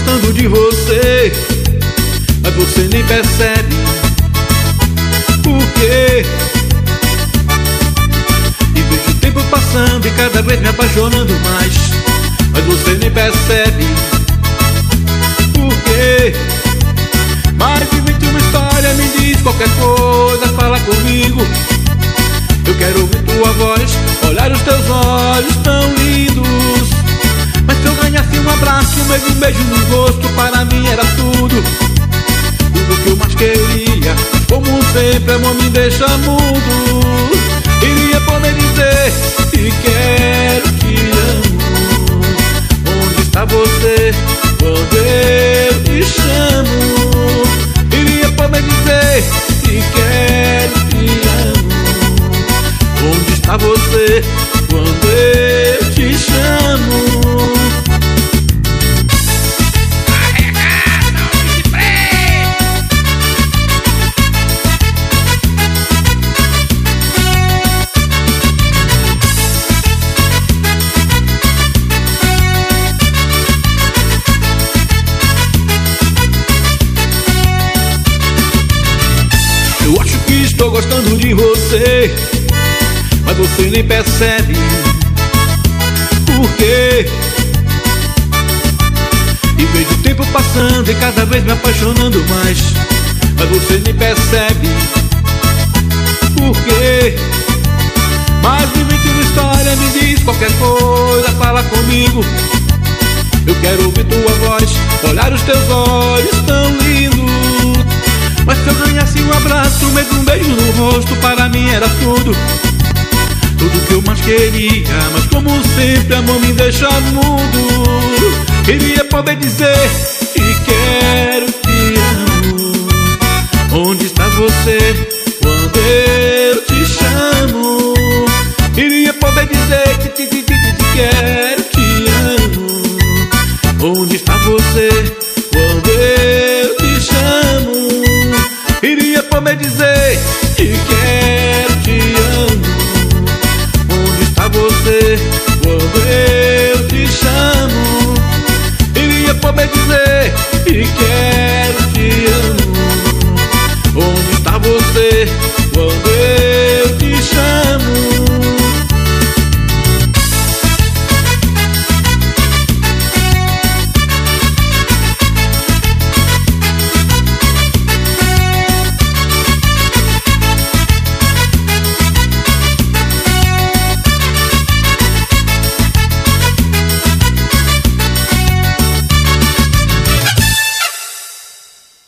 gostando de você, mas você nem percebe por quê. E vejo o tempo passando e cada vez me apaixonando mais, mas você nem percebe por quê. Mas invente uma história, me diz qualquer coisa, fala comigo. Eu quero ouvir tua voz, olhar os teus olhos tão lindos. Mas se eu ganhasse um abraço, um beijo no rosto, para mim era tudo, tudo que eu mais queria. Como sempre, amor me deixa mudo. Queria poder dizer que quero, te amo. Onde está você quando eu te chamo? Queria poder dizer que quero, te amo. Onde está você quando eu te chamo? Eu acho que estou gostando de você, mas você nem percebe por quê. E vejo o tempo passando e cada vez me apaixonando mais, mas você nem percebe por quê. Mas invente uma história, me diz qualquer coisa, fala comigo. Eu quero ouvir tua voz, olhar os teus olhos tão lindos. Mas se eu ganhasse um abraço, mesmo um beijo no rosto, para mim era tudo, tudo que eu mais queria. Mas como sempre, amor me deixa mudo. Queria poder dizer que quero, te amo. Onde está você